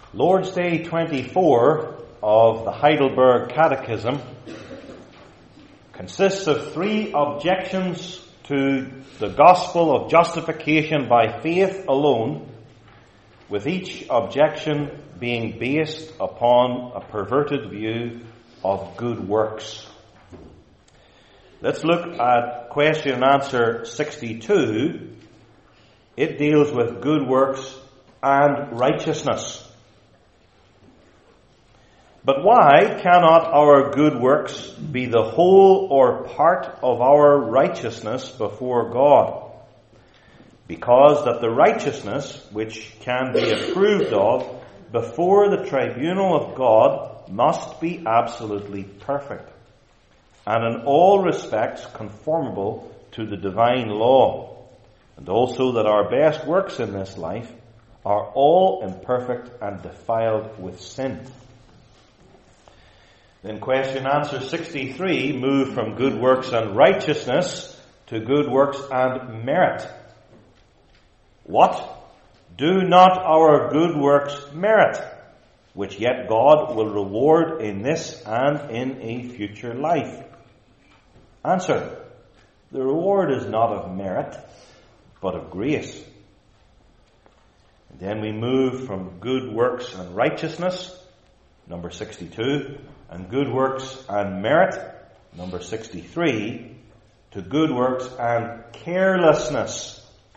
Lord's Day 24 of the Heidelberg Catechism consists of 3 objections to the gospel of justification by faith alone, with each objection being based upon a perverted view of good works. Let's look at question and answer 62. It deals with good works and righteousness. But why cannot our good works be the whole or part of our righteousness before God? Because that the righteousness which can be approved of before the tribunal of God must be absolutely perfect, and in all respects conformable to the divine law, and also that our best works in this life are all imperfect and defiled with sin. Then question and answer 63 move from good works and righteousness to good works and merit. What? Do not our good works merit, which yet God will reward in this and in a future life? Answer: the reward is not of merit, but of grace. And then we move from good works and righteousness, number 62, and good works and merit, number 63, to good works and carelessness.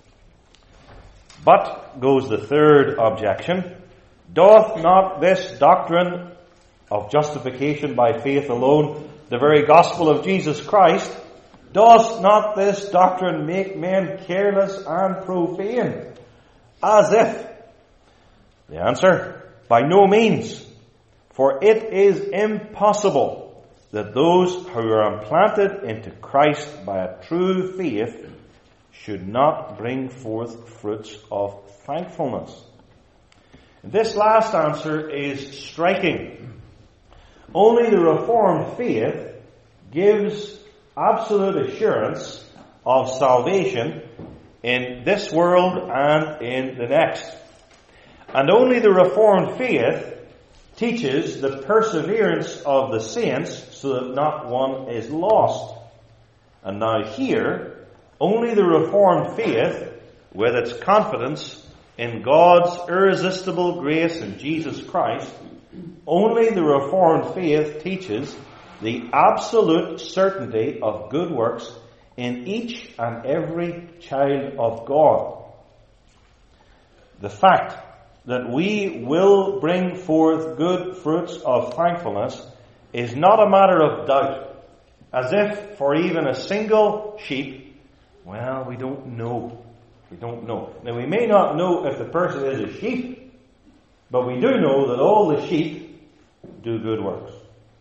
But, goes the third objection, doth not this doctrine of justification by faith alone, the very gospel of Jesus Christ, does not this doctrine make men careless and profane? As if. The answer: by no means. For it is impossible that those who are implanted into Christ by a true faith should not bring forth fruits of thankfulness. This last answer is striking. Only the Reformed faith gives absolute assurance of salvation in this world and in the next. And only the Reformed faith teaches the perseverance of the saints so that not one is lost. And now here, only the Reformed faith, with its confidence in God's irresistible grace in Jesus Christ, only the Reformed faith teaches the absolute certainty of good works in each and every child of God. The fact that we will bring forth good fruits of thankfulness is not a matter of doubt, as if for even a single sheep, well, we don't know. We don't know. Now, we may not know if the person is a sheep, but we do know that all the sheep do good works.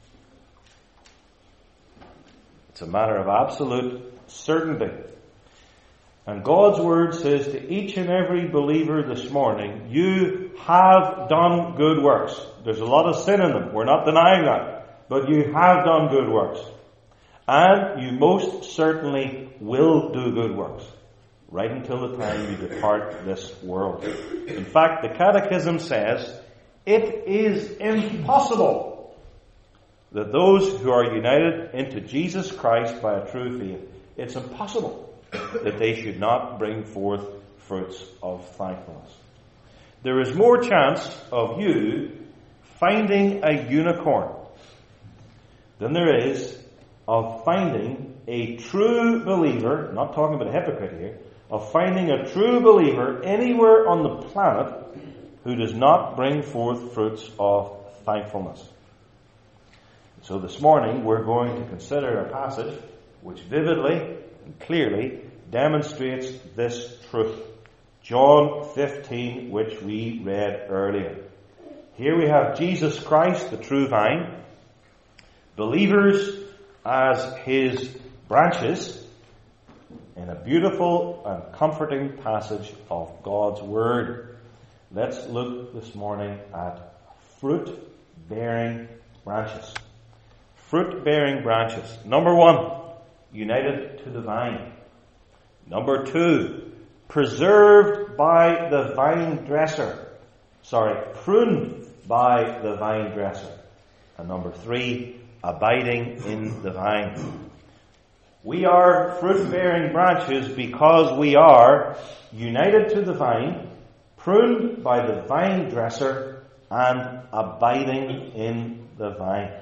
It's a matter of absolute certainty. And God's Word says to each and every believer this morning, you have done good works. There's a lot of sin in them. We're not denying that. But you have done good works. And you most certainly will do good works. Right until the time you depart this world. In fact, the Catechism says, it is impossible that those who are united into Jesus Christ by a true faith, it's impossible that they should not bring forth fruits of thankfulness. There is more chance of you finding a unicorn than there is of finding a true believer, not talking about a hypocrite here, of finding a true believer anywhere on the planet who does not bring forth fruits of thankfulness. So this morning we're going to consider a passage which vividly and clearly demonstrates this truth. John 15, which we read earlier. Here we have Jesus Christ, the true vine, believers as his branches, in a beautiful and comforting passage of God's Word. Let's look this morning at fruit-bearing branches. Fruit-bearing branches. Number 1, united to the vine. Number 2, preserved by the vine dresser, pruned by the vine dresser. And number 3, abiding in the vine. We are fruit-bearing branches because we are united to the vine, pruned by the vine dresser, and abiding in the vine.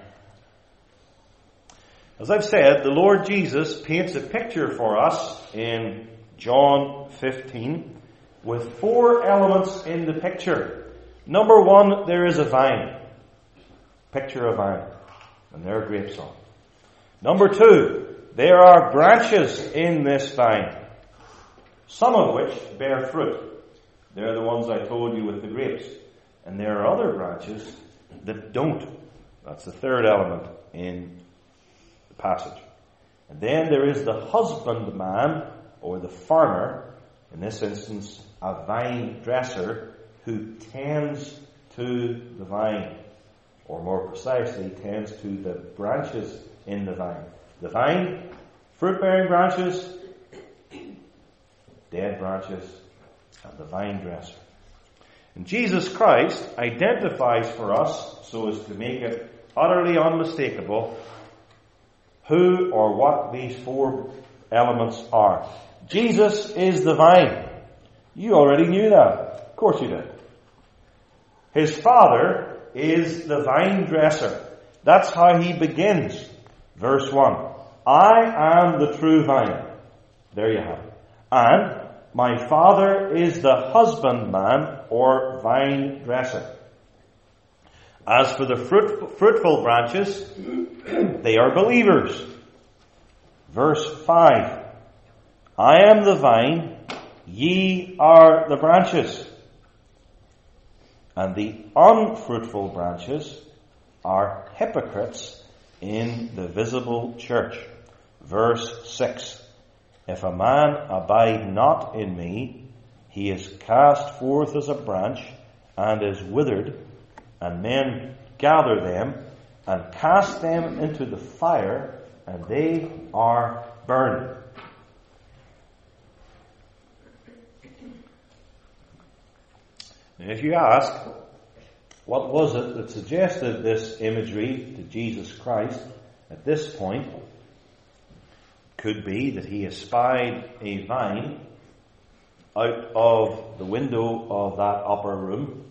As I've said, the Lord Jesus paints a picture for us in John 15 with 4 elements in the picture. Number 1, there is a vine. Picture of vine. And there are grapes on. Number 2, there are branches in this vine, some of which bear fruit. They're the ones I told you with the grapes. And there are other branches that don't. That's the 3rd element in the passage. And then there is the husbandman, or the farmer, in this instance a vine dresser, who tends to the vine, or more precisely, tends to the branches in the vine. The vine, fruit-bearing branches, dead branches, and the vine dresser. And Jesus Christ identifies for us, so as to make it utterly unmistakable, who or what these 4 elements are. Jesus is the vine. You already knew that. Of course you did. His Father is the vine dresser. That's how he begins. Verse 1. I am the true vine. There you have it. And my Father is the husbandman, or vine dresser. As for the fruitful branches, they are believers. Verse 5. I am the vine, ye are the branches. And the unfruitful branches are hypocrites in the visible church. Verse 6. If a man abide not in me, he is cast forth as a branch and is withered, and men gather them and cast them into the fire, and they are burned. Now, if you ask, what was it that suggested this imagery to Jesus Christ at this point? Could be that he espied a vine out of the window of that upper room.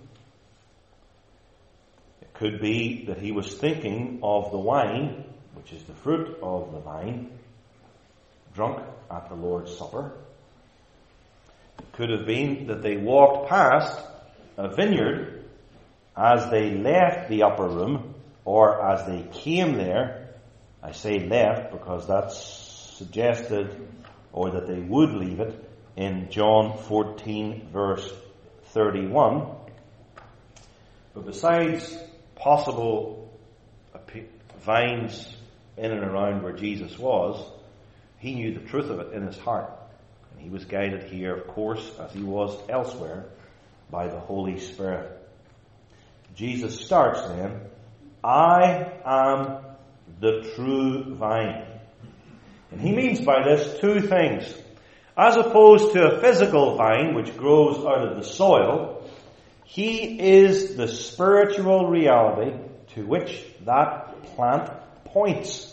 It could be that he was thinking of the wine, which is the fruit of the vine, drunk at the Lord's Supper. It could have been that they walked past a vineyard as they left the upper room, or as they came there. I say left because that's suggested, or that they would leave it, in John 14 verse 31. But besides possible vines in and around where Jesus was, he knew the truth of it in his heart. And he was guided here, of course, as he was elsewhere, by the Holy Spirit. Jesus starts then, I am the true vine. And he means by this 2 things. As opposed to a physical vine which grows out of the soil, he is the spiritual reality to which that plant points.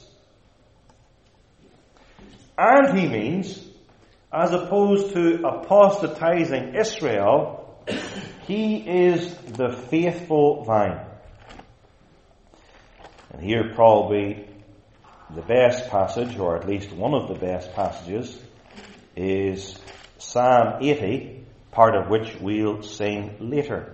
And he means, as opposed to apostatizing Israel, he is the faithful vine. And here probably the best passage, or at least one of the best passages, is Psalm 80, part of which we'll sing later.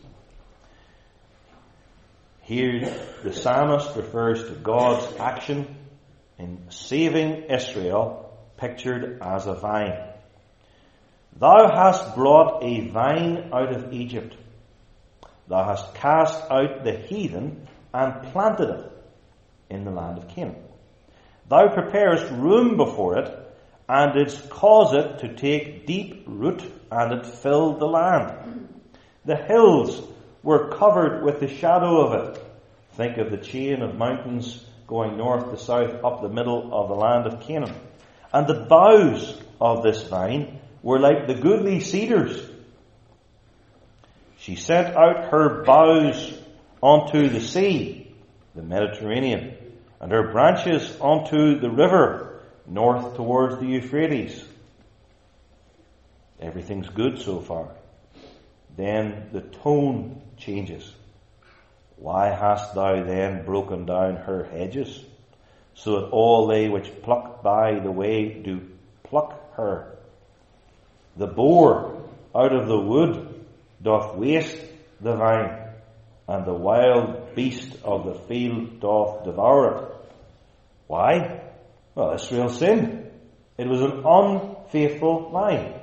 Here the psalmist refers to God's action in saving Israel, pictured as a vine. Thou hast brought a vine out of Egypt. Thou hast cast out the heathen and planted it in the land of Canaan. Thou preparest room before it, and didst cause it to take deep root, and it filled the land. The hills were covered with the shadow of it. Think of the chain of mountains going north to south up the middle of the land of Canaan. And the boughs of this vine were like the goodly cedars. She sent out her boughs onto the sea, the Mediterranean, and her branches onto the river, north towards the Euphrates. Everything's good so far. Then the tone changes. Why hast thou then broken down her hedges, so that all they which pluck by the way do pluck her? The boar out of the wood doth waste the vine, and the wild beast of the field doth devour it. Why? Well, Israel sinned. It was an unfaithful vine.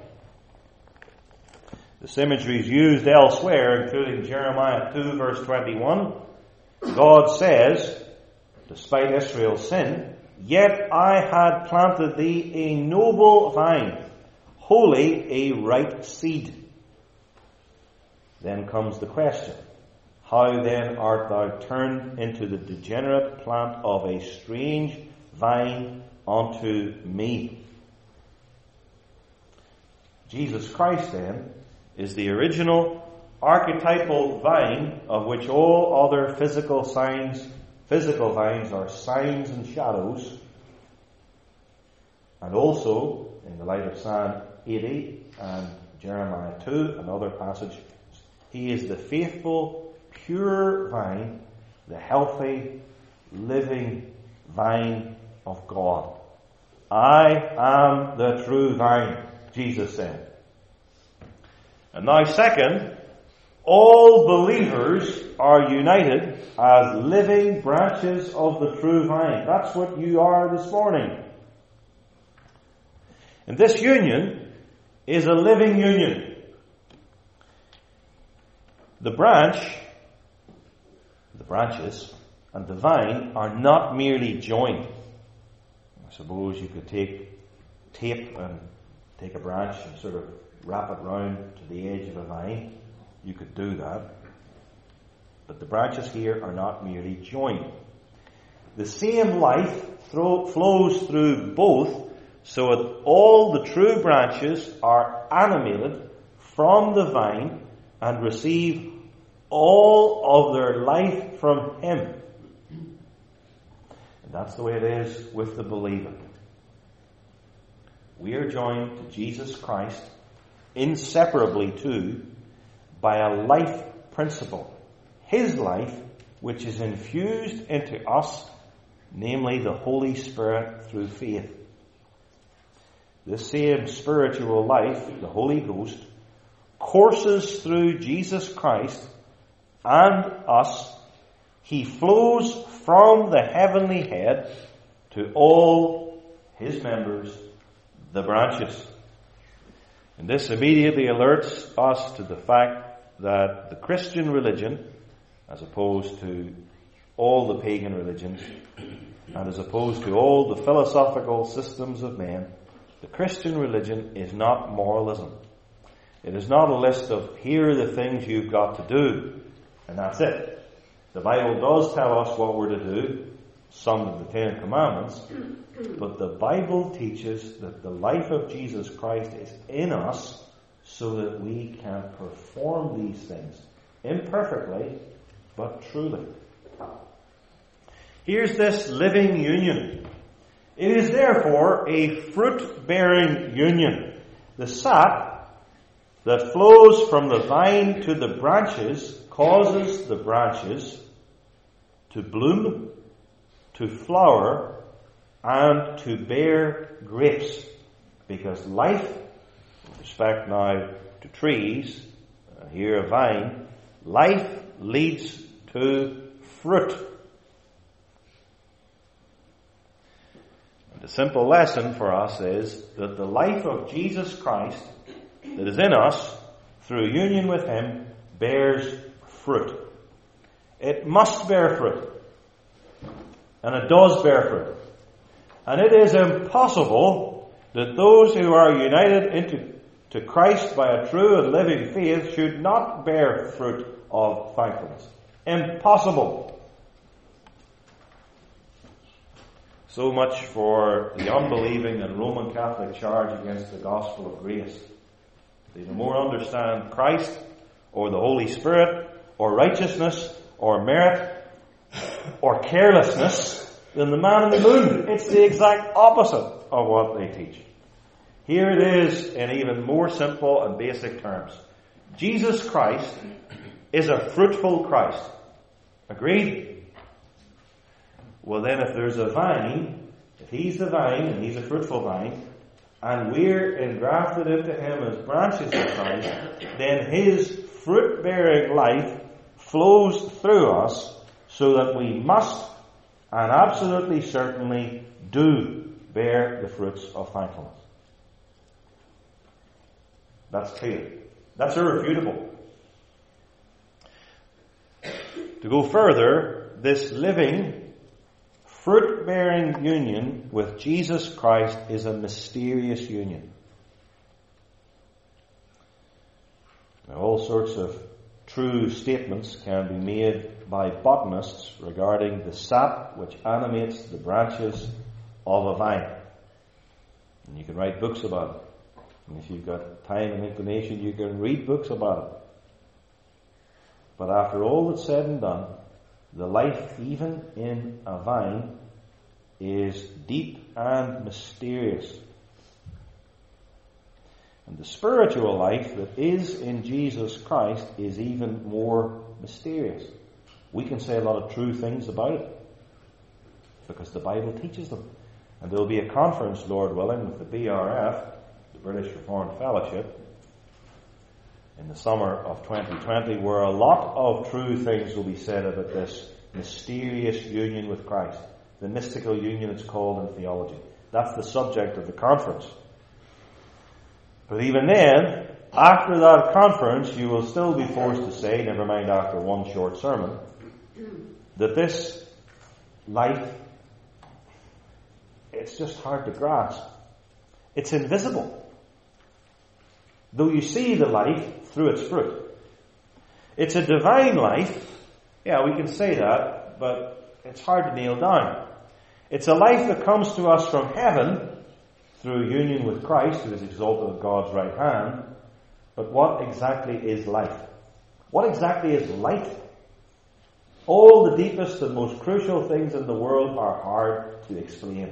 This imagery is used elsewhere, including Jeremiah 2 verse 21. God says, despite Israel's sin, "Yet I had planted thee a noble vine, wholly a right seed." Then comes the question, how then art thou turned into the degenerate plant of a strange vine unto me? Jesus Christ then is the original archetypal vine of which all other physical vines are signs and shadows. And also, in the light of Psalm 80 and Jeremiah 2, another passage, he is the faithful, pure vine, the healthy, living vine of God. I am the true vine, Jesus said. And now second, all believers are united as living branches of the true vine. That's what you are this morning. And this union is a living union. The branches, and the vine are not merely joined. I suppose you could take tape and take a branch and sort of wrap it round to the edge of a vine. You could do that. But the branches here are not merely joined. The same life flows through both, so that all the true branches are animated from the vine and receive all of their life from him. And that's the way it is with the believer. We are joined to Jesus Christ inseparably too by a life principle. His life, which is infused into us, namely the Holy Spirit through faith. This same spiritual life, the Holy Ghost, courses through Jesus Christ and us. He flows from the heavenly head to all his members, the branches. And this immediately alerts us to the fact that the Christian religion, as opposed to all the pagan religions, and as opposed to all the philosophical systems of men, the Christian religion is not moralism. It is not a list of, here are the things you've got to do, and that's it. The Bible does tell us what we're to do, some of the Ten Commandments, but the Bible teaches that the life of Jesus Christ is in us so that we can perform these things imperfectly, but truly. Here's this living union. It is therefore a fruit-bearing union. The sap that flows from the vine to the branches causes the branches to bloom, to flower, and to bear grapes. Because life, with respect now to trees, here a vine, life leads to fruit. And the simple lesson for us is that the life of Jesus Christ that is in us through union with him bears fruit. It must bear fruit. And it does bear fruit. And it is impossible that those who are united to Christ by a true and living faith should not bear fruit of thankfulness. Impossible. So much for the unbelieving and Roman Catholic charge against the gospel of grace. They no more understand Christ or the Holy Spirit, or righteousness, or merit, or carelessness than the man in the moon. It's the exact opposite of what they teach. Here it is in even more simple and basic terms. Jesus Christ is a fruitful Christ. Agreed? Well then, if there's a vine, if he's the vine and he's a fruitful vine, and we're engrafted into him as branches of Christ, then his fruit-bearing life flows through us so that we must and absolutely certainly do bear the fruits of thankfulness. That's clear. That's irrefutable. To go further, this living, fruit-bearing union with Jesus Christ is a mysterious union. Now, all sorts of true statements can be made by botanists regarding the sap which animates the branches of a vine. And you can write books about it. And if you've got time and inclination, you can read books about it. But after all that's said and done, the life even in a vine is deep and mysterious. And the spiritual life that is in Jesus Christ is even more mysterious. We can say a lot of true things about it because the Bible teaches them. And there will be a conference, Lord willing, with the BRF, the British Reformed Fellowship, in the summer of 2020, where a lot of true things will be said about this mysterious union with Christ. The mystical union it's called in theology. That's the subject of the conference. But even then, after that conference, you will still be forced to say, never mind after one short sermon, that this life, it's just hard to grasp. It's invisible. Though you see the life through its fruit. It's a divine life. Yeah, we can say that, but it's hard to nail down. It's a life that comes to us from heaven through union with Christ, who is exalted at God's right hand. But what exactly is life? What exactly is light? All the deepest and most crucial things in the world are hard to explain.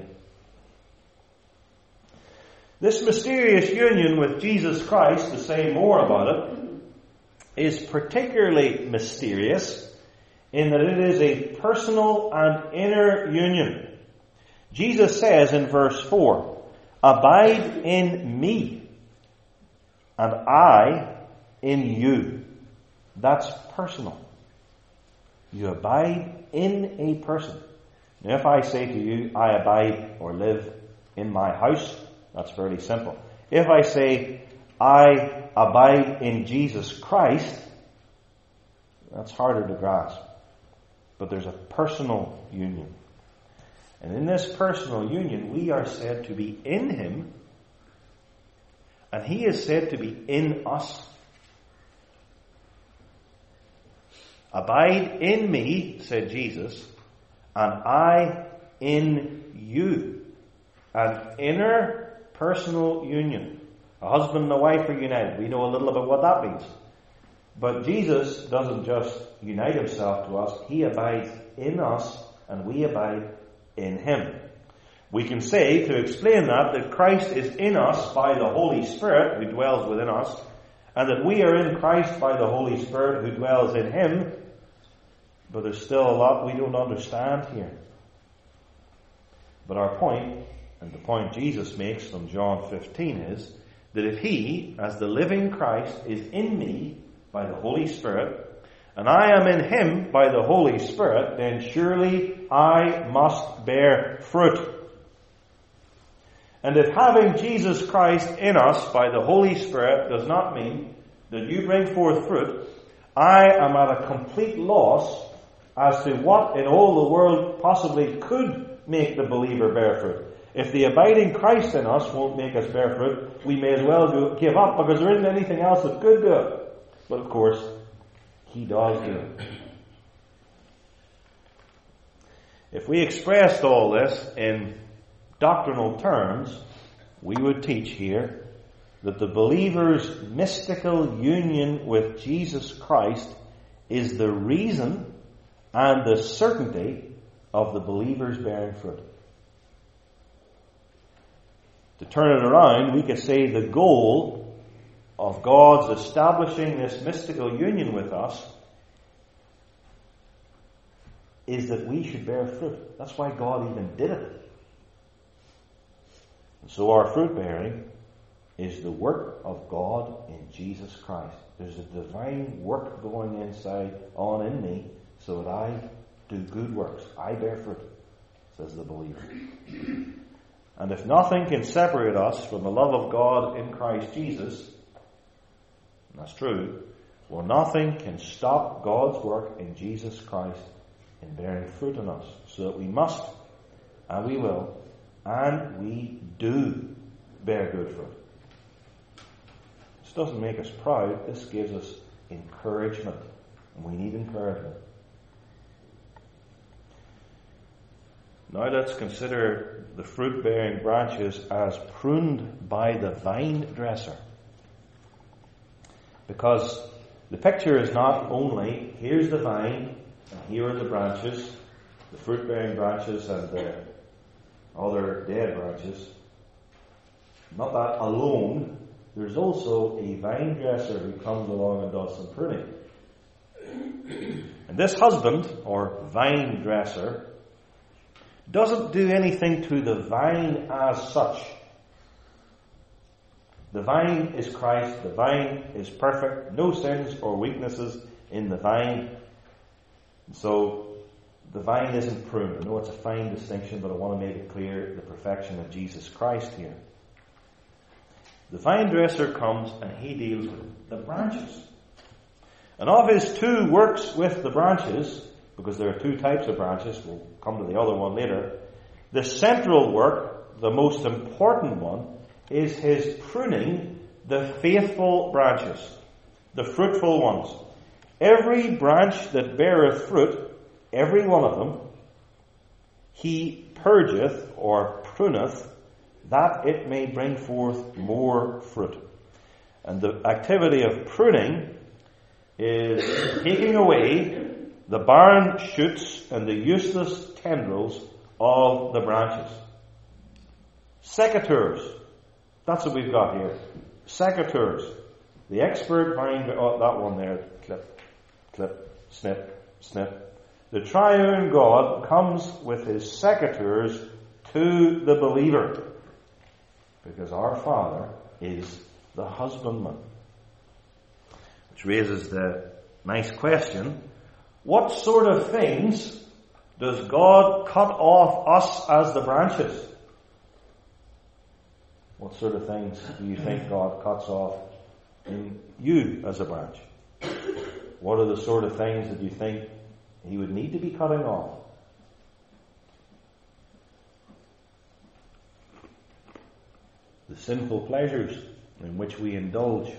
This mysterious union with Jesus Christ, to say more about it, is particularly mysterious in that it is a personal and inner union. Jesus says in verse 4, "Abide in me, and I in you." That's personal. You abide in a person. Now, if I say to you, I abide or live in my house, that's fairly simple. If I say, I abide in Jesus Christ, that's harder to grasp. But there's a personal union. And in this personal union, we are said to be in Him, and He is said to be in us. Abide in me, said Jesus, and I in you. An inner personal union. A husband and a wife are united. We know a little about what that means. But Jesus doesn't just unite Himself to us. He abides in us, and we abide in Him. We can say, to explain that Christ is in us by the Holy Spirit who dwells within us, and that we are in Christ by the Holy Spirit who dwells in Him. But there's still a lot we don't understand here. But our point, and the point Jesus makes from John 15, is that if He, as the living Christ, is in me by the Holy Spirit, and I am in Him by the Holy Spirit, then surely I must bear fruit. And if having Jesus Christ in us by the Holy Spirit does not mean that you bring forth fruit, I am at a complete loss as to what in all the world possibly could make the believer bear fruit. If the abiding Christ in us won't make us bear fruit, we may as well give up, because there isn't anything else that could do it. But of course, He does do it. If we expressed all this in doctrinal terms, we would teach here that the believer's mystical union with Jesus Christ is the reason and the certainty of the believer's bearing fruit. To turn it around, we could say the goal of God's establishing this mystical union with us is that we should bear fruit. That's why God even did it. And so our fruit bearing is the work of God in Jesus Christ. There's a divine work going inside on in me so that I do good works. I bear fruit, says the believer. And if nothing can separate us from the love of God in Christ Jesus, and that's true, well, nothing can stop God's work in Jesus Christ in bearing fruit in us. So that we must, and we will, and we do bear good fruit. This doesn't make us proud. This gives us encouragement. And we need encouragement. Now let's consider the fruit-bearing branches as pruned by the vine dresser. Because the picture is not only, here's the vine, and here are the branches, the fruit-bearing branches and the other dead branches. Not that alone. There's also a vine dresser who comes along and does some pruning. And this husband, or vine dresser, doesn't do anything to the vine as such. The vine is Christ. The vine is perfect. No sins or weaknesses in the vine. So the vine isn't pruned. I know it's a fine distinction, but I want to make it clear the perfection of Jesus Christ here. The vine dresser comes and he deals with the branches. And of his two works with the branches, because there are two types of branches, we'll come to the other one later, the central work, the most important one, is his pruning the faithful branches, the fruitful ones. Every branch that beareth fruit, every one of them, he purgeth or pruneth, that it may bring forth more fruit. And the activity of pruning is taking away the barren shoots and the useless tendrils of the branches. Secateurs. That's what we've got here. Secateurs. The expert vine, that one there, clip, clip, snip, snip. The triune God comes with his secateurs to the believer. Because our Father is the husbandman. Which raises the nice question, what sort of things does God cut off us as the branches? What sort of things do you think God cuts off in you as a branch? What are the sort of things that you think he would need to be cutting off? The sinful pleasures in which we indulge.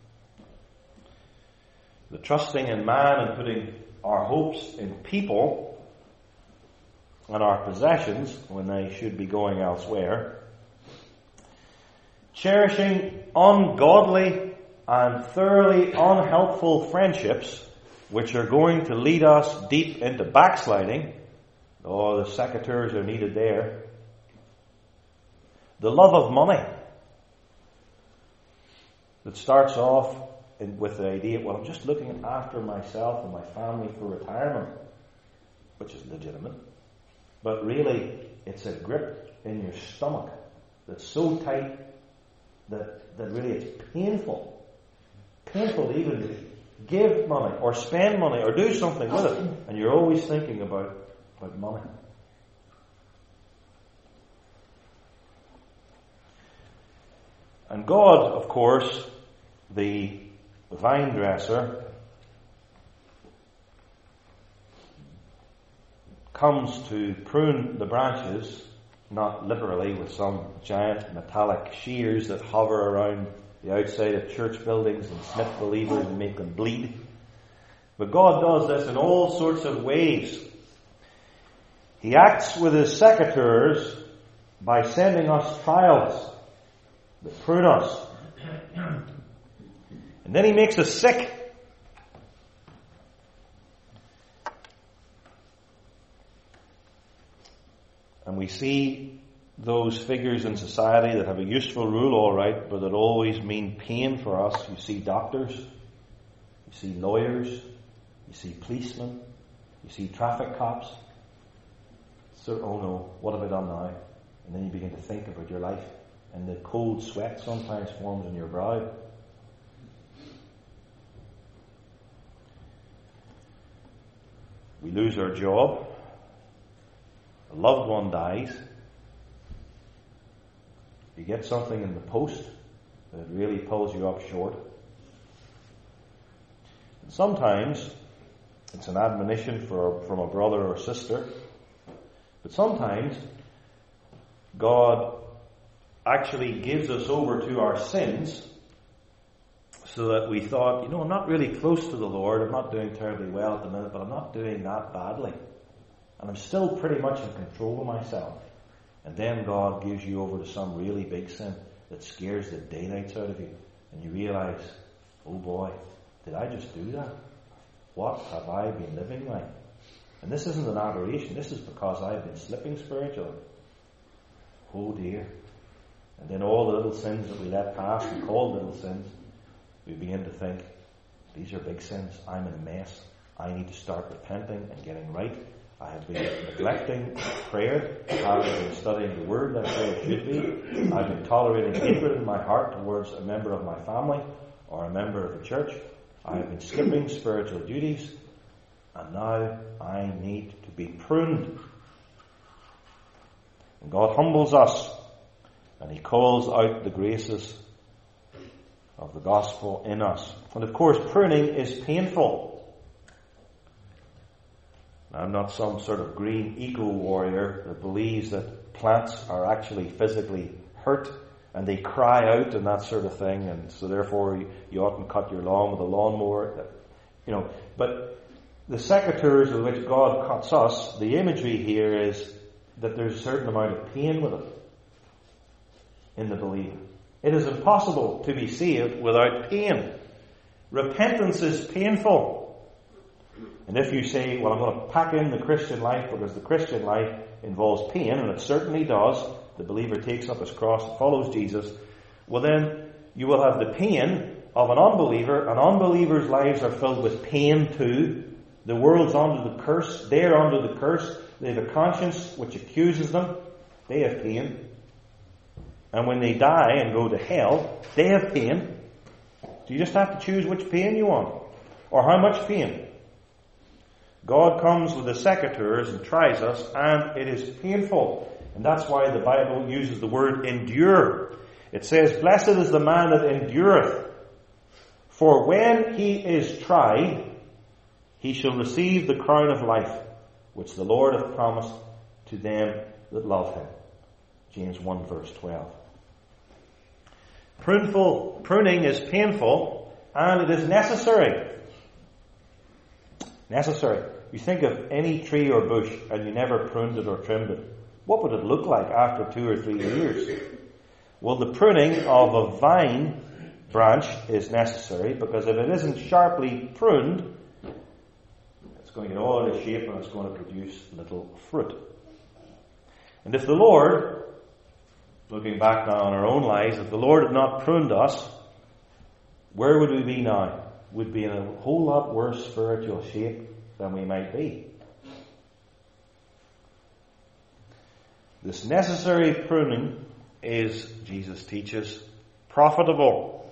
The trusting in man and putting our hopes in people and our possessions when they should be going elsewhere. Cherishing ungodly and thoroughly unhelpful friendships which are going to lead us deep into backsliding. Oh, the secateurs are needed there. The love of money that starts off with the idea, well, I'm just looking after myself and my family for retirement, which is legitimate. But really, it's a grip in your stomach that's so tight that really it's painful. Painful to even give money or spend money or do something with it. And you're always thinking about money. And God, of course, the vine dresser, comes to prune the branches, not literally with some giant metallic shears that hover around the outside of church buildings and snip believers and make them bleed. But God does this in all sorts of ways. He acts with his secateurs by sending us trials that prune us And then he makes us sick. And we see those figures in society that have a useful rule, all right, but that always mean pain for us. You see doctors, you see lawyers, you see policemen, you see traffic cops. So, oh no, what have I done now? And then you begin to think about your life, and the cold sweat sometimes forms on your brow. We lose our job. A loved one dies. You get something in the post that really pulls you up short. And sometimes it's an admonition from a brother or sister. But sometimes God actually gives us over to our sins so that we thought, I'm not really close to the Lord. I'm not doing terribly well at the minute, but I'm not doing that badly. And I'm still pretty much in control of myself. And then God gives you over to some really big sin that scares the daylights out of you. And you realize, oh boy, did I just do that? What have I been living like? And this isn't an aberration. This is because I've been slipping spiritually. Oh dear. And then all the little sins that we let pass, we call little sins, we begin to think, these are big sins. I'm in a mess. I need to start repenting and getting right. I have been neglecting prayer. I haven't been studying the Word that prayer should be. I've been tolerating hatred in my heart towards a member of my family or a member of the church. I have been skipping spiritual duties. And now I need to be pruned. And God humbles us. And He calls out the graces of the gospel in us. And of course, pruning is painful. I'm not some sort of green eco-warrior that believes that plants are actually physically hurt and they cry out and that sort of thing, and so therefore you oughtn't cut your lawn with a lawnmower. But the secateurs with which God cuts us, the imagery here is that there's a certain amount of pain with it in the believer. It is impossible to be saved without pain. Repentance is painful. And if you say, well, I'm going to pack in the Christian life because the Christian life involves pain, and it certainly does, the believer takes up his cross and follows Jesus, well then you will have the pain of an unbeliever, and unbelievers' lives are filled with pain too. The world's under the curse, they're under the curse, they have a conscience which accuses them, they have pain. And when they die and go to hell, they have pain. So you just have to choose which pain you want, or how much pain. God comes with the secateurs and tries us, and it is painful. And that's why the Bible uses the word endure. It says, blessed is the man that endureth, for when he is tried, he shall receive the crown of life, which the Lord hath promised to them that love him. James 1 verse 12. Pruning is painful, and it is necessary. Necessary. You think of any tree or bush and you never pruned it or trimmed it. What would it look like after 2 or 3 years? Well, the pruning of a vine branch is necessary, because if it isn't sharply pruned, it's going to get all out of shape and it's going to produce little fruit. And if the Lord, looking back now on our own lives, if the Lord had not pruned us, where would we be now? We'd be in a whole lot worse spiritual shape than we might be. This necessary pruning is, Jesus teaches, profitable.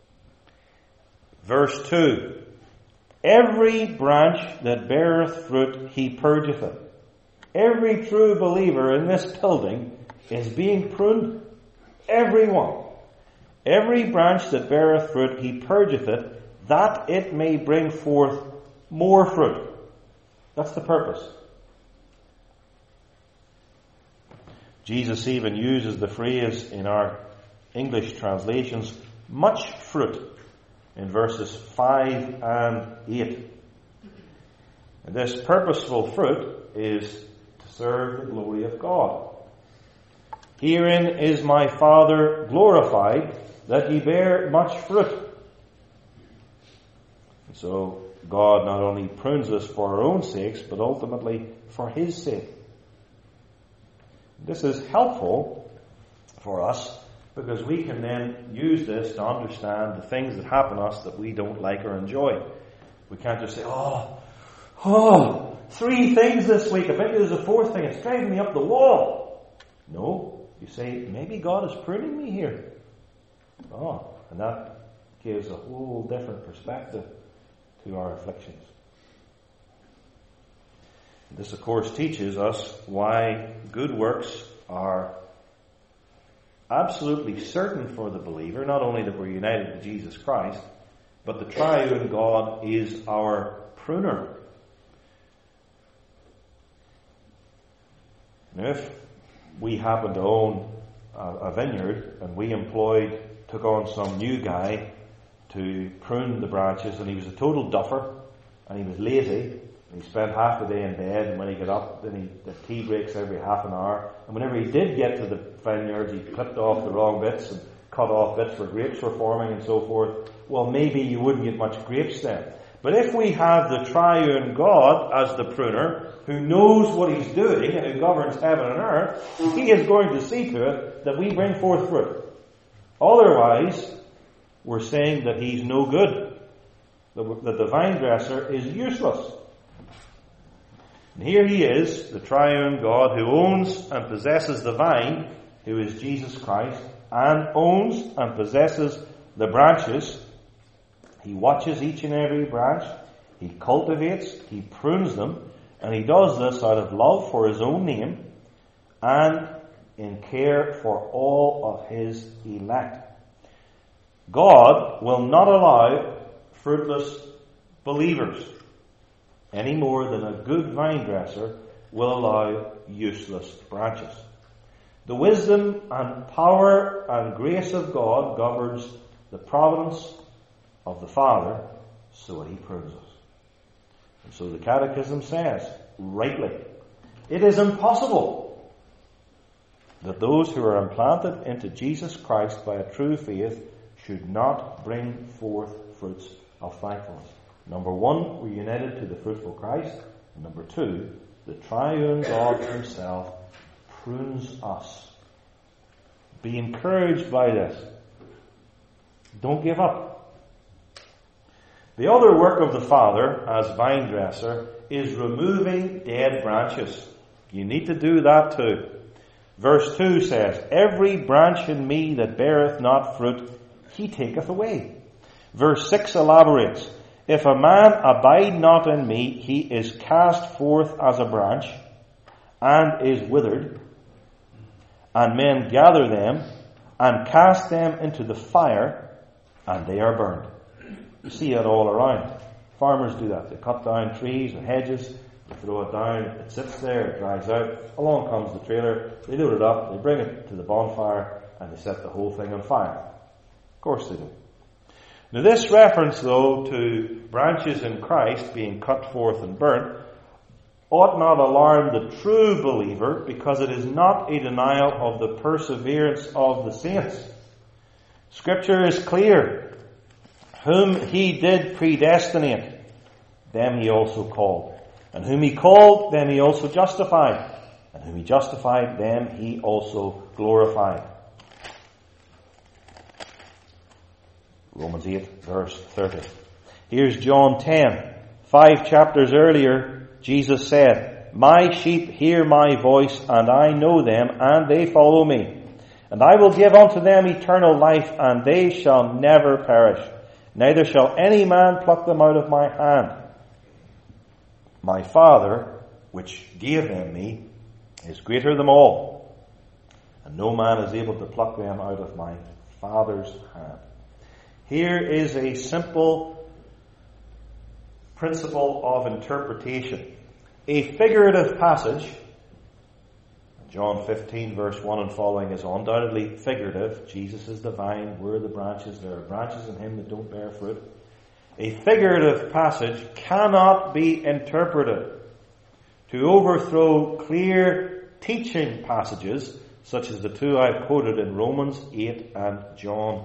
Verse 2. Every branch that beareth fruit he purgeth it. Every true believer in this building is being pruned. Everyone. Every branch that beareth fruit he purgeth it, that it may bring forth more fruit. That's the purpose. Jesus even uses the phrase in our English translations, much fruit, in verses 5 and 8. And this purposeful fruit is to serve the glory of God. Herein is my Father glorified, that ye bear much fruit. And so God not only prunes us for our own sakes, but ultimately for His sake. This is helpful for us because we can then use this to understand the things that happen to us that we don't like or enjoy. We can't just say, oh, 3 things this week. I bet there's a 4th thing. It's driving me up the wall. No. You say, maybe God is pruning me here. Oh, and that gives a whole different perspective to our afflictions. This, of course, teaches us why good works are absolutely certain for the believer, not only that we're united with Jesus Christ, but the triune God is our pruner. Now, if we happen to own a vineyard and we took on some new guy to prune the branches, and he was a total duffer and he was lazy, and he spent half the day in bed, and when he got up, then the tea breaks every half an hour, and whenever he did get to the vineyards, he clipped off the wrong bits and cut off bits where grapes were forming and so forth. Well, maybe you wouldn't get much grapes then. But if we have the triune God as the pruner, who knows what He's doing and who governs heaven and earth, He is going to see to it that we bring forth fruit. Otherwise, we're saying that He's no good, that the vine dresser is useless. And here He is, the triune God, who owns and possesses the vine, who is Jesus Christ, and owns and possesses the branches. He watches each and every branch. He cultivates, He prunes them, and He does this out of love for His own name and in care for all of His elect. God will not allow fruitless believers any more than a good vine dresser will allow useless branches. The wisdom and power and grace of God governs the providence of the Father, so He prunes us. And so the Catechism says, rightly, it is impossible that those who are implanted into Jesus Christ by a true faith should not bring forth fruits of thankfulness. Number 1, we're united to the fruitful Christ. And number 2, the triune God Himself prunes us. Be encouraged by this. Don't give up. The other work of the Father as vine dresser is removing dead branches. You need to do that too. Verse 2 says, every branch in me that beareth not fruit, He taketh away. Verse 6 elaborates, if a man abide not in me, he is cast forth as a branch, and is withered, and men gather them, and cast them into the fire, and they are burned. You see it all around. Farmers do that. They cut down trees and hedges, they throw it down, it sits there, it dries out. Along comes the trailer, they load it up, they bring it to the bonfire, and they set the whole thing on fire. Of course they do. Now this reference, though, to branches in Christ being cut forth and burnt, ought not alarm the true believer, because it is not a denial of the perseverance of the saints. Scripture is clear. Whom He did predestinate, them He also called. And whom He called, them He also justified. And whom He justified, them He also glorified. Romans 8, verse 30. Here's John 10. 5 chapters earlier, Jesus said, my sheep hear my voice, and I know them, and they follow me. And I will give unto them eternal life, and they shall never perish. Neither shall any man pluck them out of my hand. My Father, which gave them me, is greater than all, and no man is able to pluck them out of my Father's hand. Here is a simple principle of interpretation. A figurative passage, John 15 verse 1 and following, is undoubtedly figurative. Jesus is the vine, we're the branches, there are branches in Him that don't bear fruit. A figurative passage cannot be interpreted to overthrow clear teaching passages such as the two I've quoted in Romans 8 and John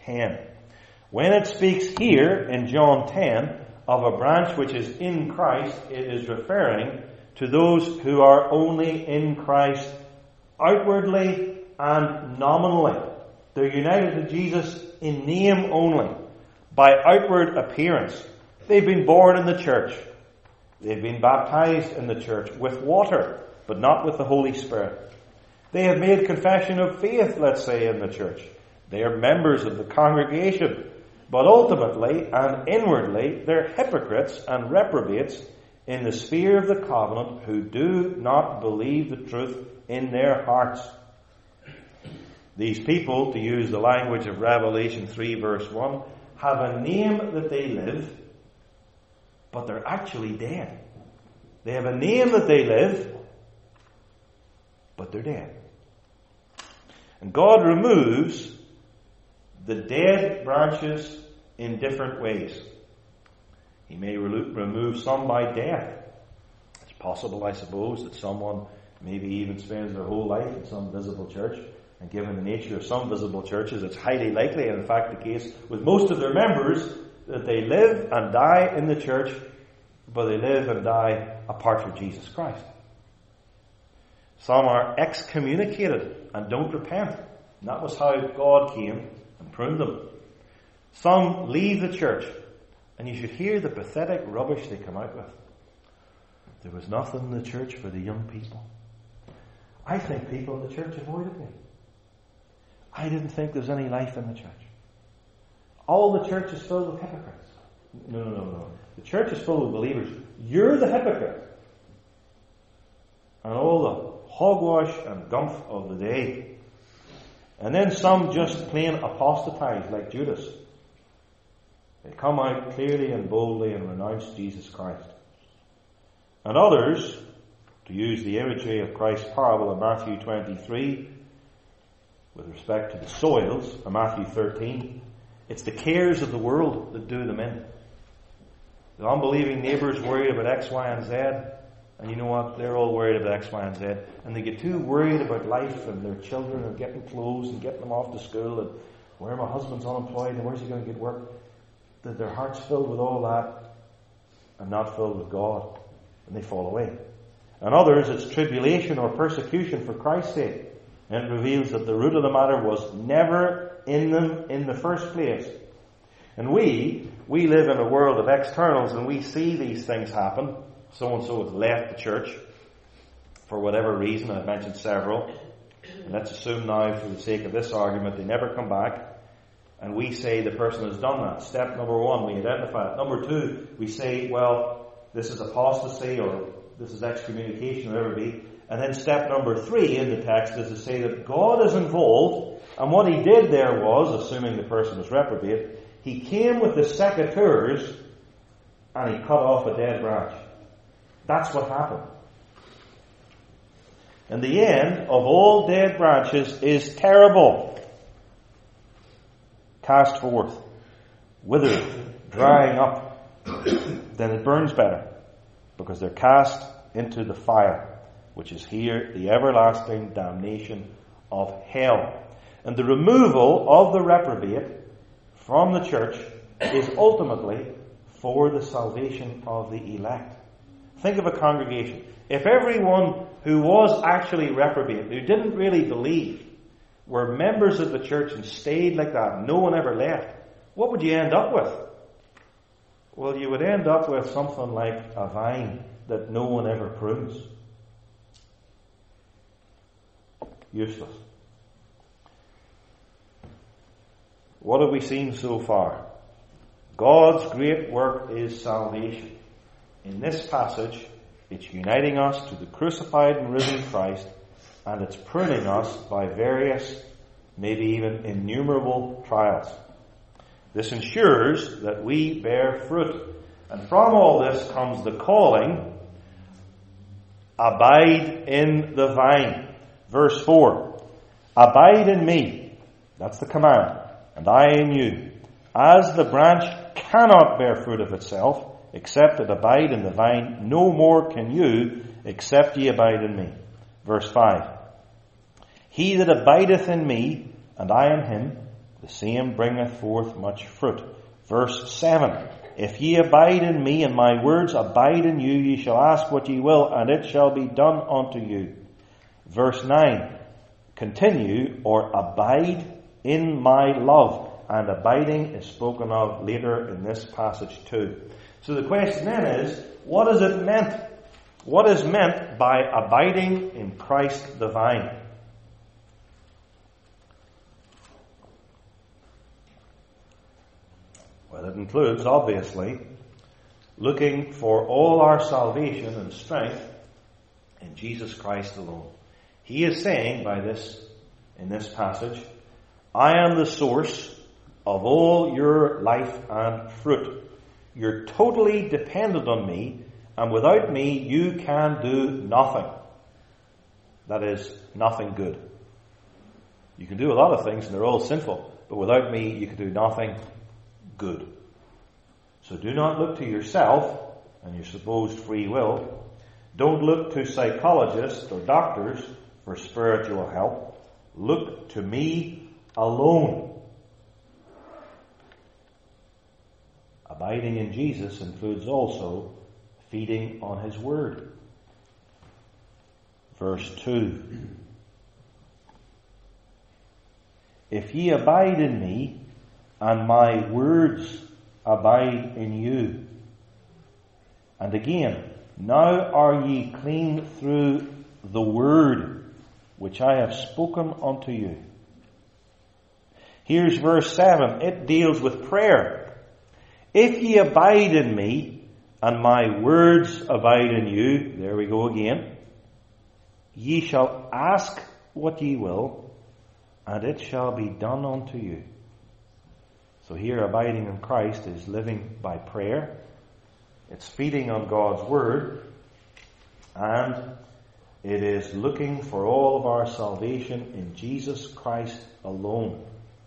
10. When it speaks here in John 10 of a branch which is in Christ, it is referring to those who are only in Christ outwardly and nominally. They're united to Jesus in name only, by outward appearance. They've been born in the church. They've been baptized in the church with water, but not with the Holy Spirit. They have made confession of faith, let's say, in the church. They are members of the congregation, but ultimately and inwardly they're hypocrites and reprobates in the sphere of the covenant who do not believe the truth in their hearts. These people, to use the language of Revelation 3 verse 1, have a name that they live, but they're actually dead. They have a name that they live, but they're dead. And God removes the dead branches in different ways. He may remove some by death. It's possible, I suppose, that someone maybe even spends their whole life in some visible church. And given the nature of some visible churches, it's highly likely, and in fact the case with most of their members, that they live and die in the church, but they live and die apart from Jesus Christ. Some are excommunicated and don't repent. And that was how God came and pruned them. Some leave the church, and you should hear the pathetic rubbish they come out with. There was nothing in the church for the young people. I think people in the church avoided me. I didn't think there was any life in the church. All the church is filled with hypocrites. No. The church is full of believers. You're the hypocrite. And all the hogwash and gumph of the day. And then some just plain apostatize like Judas. They come out clearly and boldly and renounce Jesus Christ. And others, to use the imagery of Christ's parable in Matthew 23, with respect to the soils, in Matthew 13, it's the cares of the world that do them in. The unbelieving neighbours worried about X, Y, and Z, and you know what? They're all worried about X, Y, and Z, and they get too worried about life and their children and getting clothes and getting them off to school and where my husband's unemployed and where's he going to get work, that their heart's filled with all that and not filled with God, and they fall away. And others, it's tribulation or persecution for Christ's sake. And it reveals that the root of the matter was never in them in the first place. And we live in a world of externals, and we see these things happen. So-and-so has left the church for whatever reason. I've mentioned several. And let's assume now, for the sake of this argument, they never come back. And we say the person has done that. Step number one, we identify it. Number two, we say, well, this is apostasy or this is excommunication, whatever it be. And then step number 3 in the text is to say that God is involved, and what he did there was, assuming the person was reprobate, he came with the secateurs and he cut off a dead branch. That's what happened. And the end of all dead branches is terrible. Cast forth, withered, drying up, then it burns better, because they're cast into the fire, which is here the everlasting damnation of hell. And the removal of the reprobate from the church is ultimately for the salvation of the elect. Think of a congregation. If everyone who was actually reprobate, who didn't really believe, were members of the church and stayed like that, no one ever left, what would you end up with? Well, you would end up with something like a vine that no one ever prunes. Useless. What have we seen so far? God's great work is salvation. In this passage, it's uniting us to the crucified and risen Christ, and it's pruning us by various, maybe even innumerable trials. This ensures that we bear fruit. And from all this comes the calling, abide in the vine. Verse 4, abide in me, that's the command, and I in you. As the branch cannot bear fruit of itself, except it abide in the vine, no more can you, except ye abide in me. Verse 5, he that abideth in me, and I in him, the same bringeth forth much fruit. Verse 7. If ye abide in me, and my words abide in you, ye shall ask what ye will, and it shall be done unto you. Verse 9. Continue or abide in my love. And abiding is spoken of later in this passage too. So the question then is, what is it meant? What is meant by abiding in Christ the vine? Well, it includes, obviously, looking for all our salvation and strength in Jesus Christ alone. He is saying in this passage, I am the source of all your life and fruit. You're totally dependent on me, and without me you can do nothing. That is, nothing good. You can do a lot of things and they're all sinful, but without me you can do nothing good. So do not look to yourself and your supposed free will. Don't look to psychologists or doctors for spiritual help. Look to me alone. Abiding in Jesus includes also feeding on His Word. Verse 2. If ye abide in me, and my words abide in you. And again, now are ye clean through the word which I have spoken unto you. Here's verse 7. It deals with prayer. If ye abide in me, and my words abide in you, there we go again, ye shall ask what ye will, and it shall be done unto you. So here, abiding in Christ is living by prayer. It's feeding on God's Word. And it is looking for all of our salvation in Jesus Christ alone.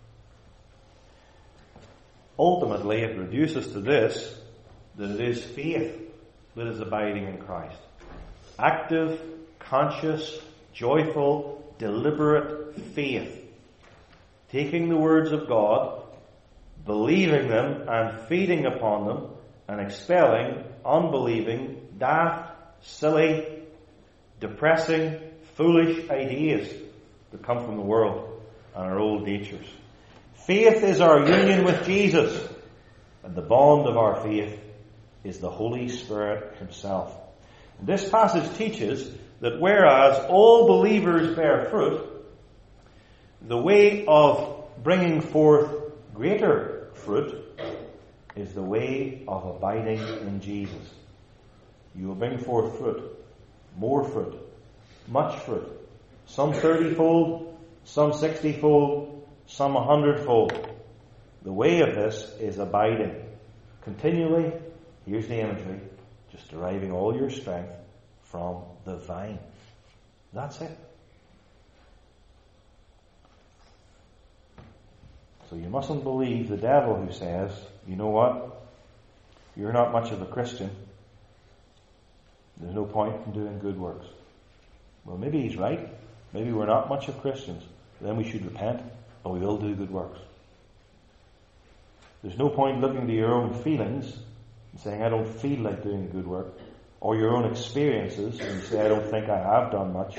Ultimately, it reduces to this, that it is faith that is abiding in Christ. Active, conscious, joyful, deliberate faith. Taking the words of God, believing them and feeding upon them, and expelling unbelieving, daft, silly, depressing, foolish ideas that come from the world and our old natures. Faith is our union with Jesus, and the bond of our faith is the Holy Spirit Himself. And this passage teaches that whereas all believers bear fruit, the way of bringing forth greater fruit is the way of abiding in Jesus. You will bring forth fruit, more fruit, much fruit, some 30-fold, some 60-fold, some 100-fold. The way of this is abiding. Continually, here's the imagery, just deriving all your strength from the vine. That's it. So you mustn't believe the devil who says, you know what, you're not much of a Christian. There's no point in doing good works. Well, maybe he's right. Maybe we're not much of Christians. Then we should repent, and we will do good works. There's no point looking to your own feelings and saying, I don't feel like doing good work. Or your own experiences and you say, I don't think I have done much.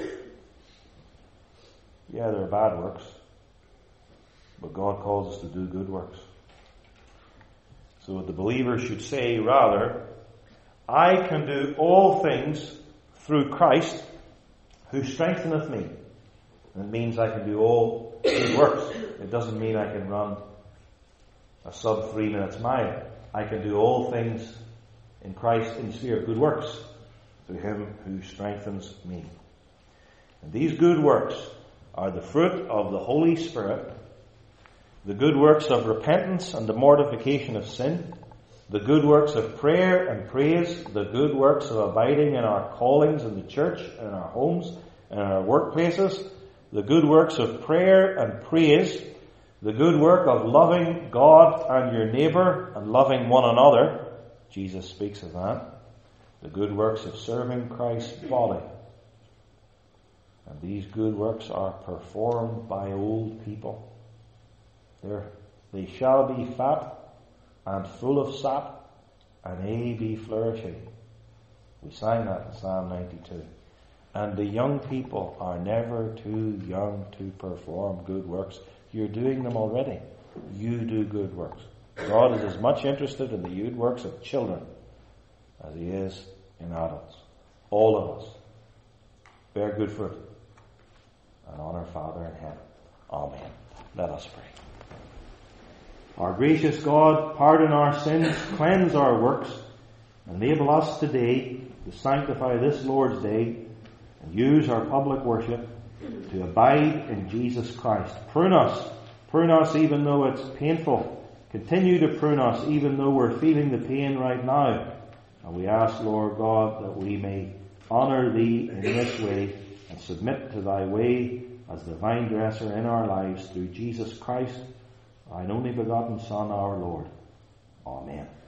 Yeah, there are bad works. But God calls us to do good works. So the believer should say, rather, I can do all things through Christ who strengtheneth me. And it means I can do all good works. It doesn't mean I can run a sub 3 minutes mile. I can do all things in Christ in the sphere of good works through Him who strengthens me. And these good works are the fruit of the Holy Spirit, the good works of repentance and the mortification of sin, the good works of prayer and praise, the good works of abiding in our callings in the church, in our homes, and in our workplaces, the good works of prayer and praise, the good work of loving God and your neighbour and loving one another. Jesus speaks of that. The good works of serving Christ's body. And these good works are performed by old people. They shall be fat and full of sap, and aye be flourishing. We sang that in Psalm 92. And the young people are never too young to perform good works. You're doing them already. You do good works. God is as much interested in the good works of children as He is in adults. All of us bear good fruit and honour Father in heaven. Amen. Let us pray. Our gracious God, pardon our sins, cleanse our works, enable us today to sanctify this Lord's Day and use our public worship to abide in Jesus Christ. Prune us even though it's painful. Continue to prune us even though we're feeling the pain right now. And we ask, Lord God, that we may honour Thee in this way and submit to Thy way as the vine dresser in our lives through Jesus Christ, Thine only begotten Son, our Lord. Amen.